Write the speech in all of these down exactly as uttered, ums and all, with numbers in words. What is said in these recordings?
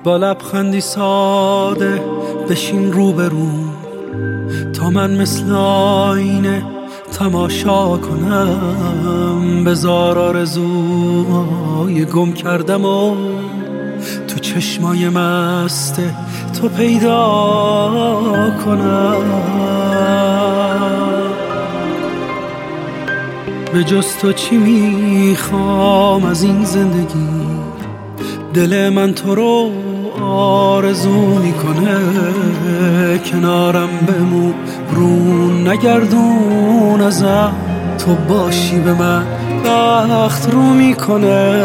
با لبخندی ساده بشین روبرو تا من مثل آینه تماشا کنم. بذار آرزوهای گم کردم و تو چشمای مست تو پیدا کنم. به جز تو چی میخوام از این زندگی؟ دل من تو رو آرزو میکنه. کنارم بمون رو نگردون ازم، تو باشی به من بخت رو میکنه.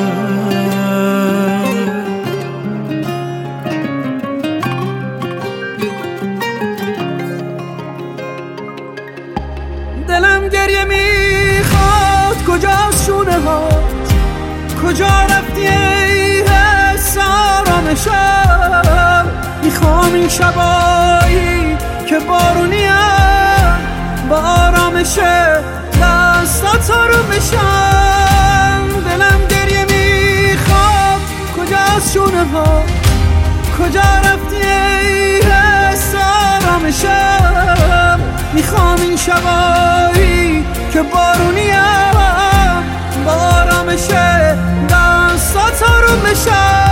دلم گریه میخواد، کجاست شونه هات؟ کجا رفتی ای حس آرامشم؟ میخوام این شبایی که بارونیم با آرامش دستات رو بشم. دلم گریه میخواد، کجاست شونه هات؟ کجا رفتی ای حس آرامشم؟ میخوام این شبایی که بارونیم با آرامش دستات رو بشم.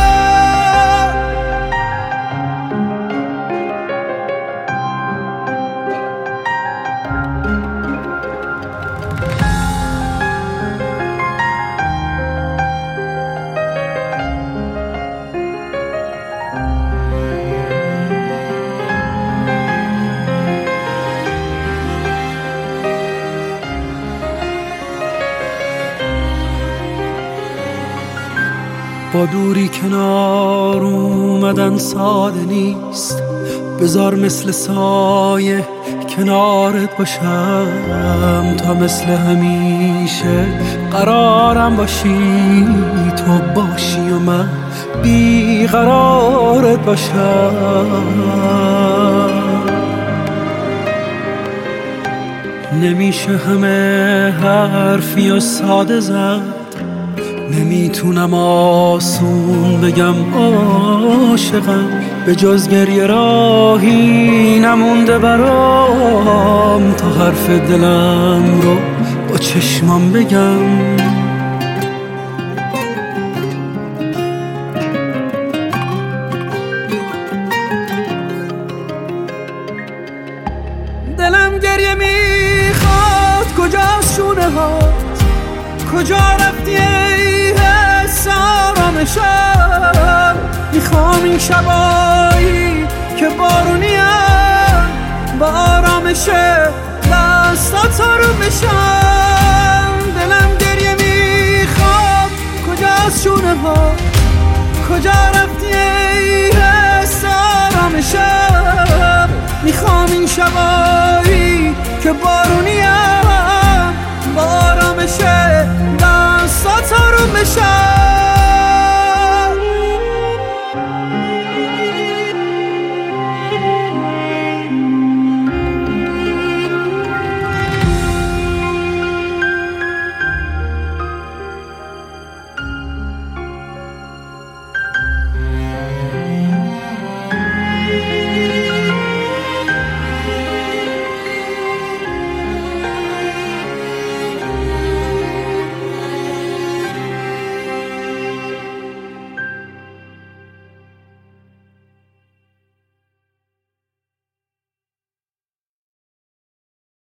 با دوری کنار اومدن ساده نیست، بذار مثل سایه کنارت باشم تا مثل همیشه قرارم باشی. تو باشی و من بیقرارت باشم. نمیشه همه حرفی و ساده زد، نمیتونم آسون بگم عاشقم. به جز گریه راهی نمونده برام تا حرف دلم رو با چشمام بگم. دلم گریه میخواد، کجاست شونه هات؟ کجا رفتی ای حس آرامشم؟ میخوام این شبایی که بارونیم با آرامش دستات رو بشم. دلم گریه میخواد، کجاست شونه هات؟ کجا رفتی ای حس آرامشم؟ میخوام این شبایی که بارونیم با آرامش دستات رو بشم.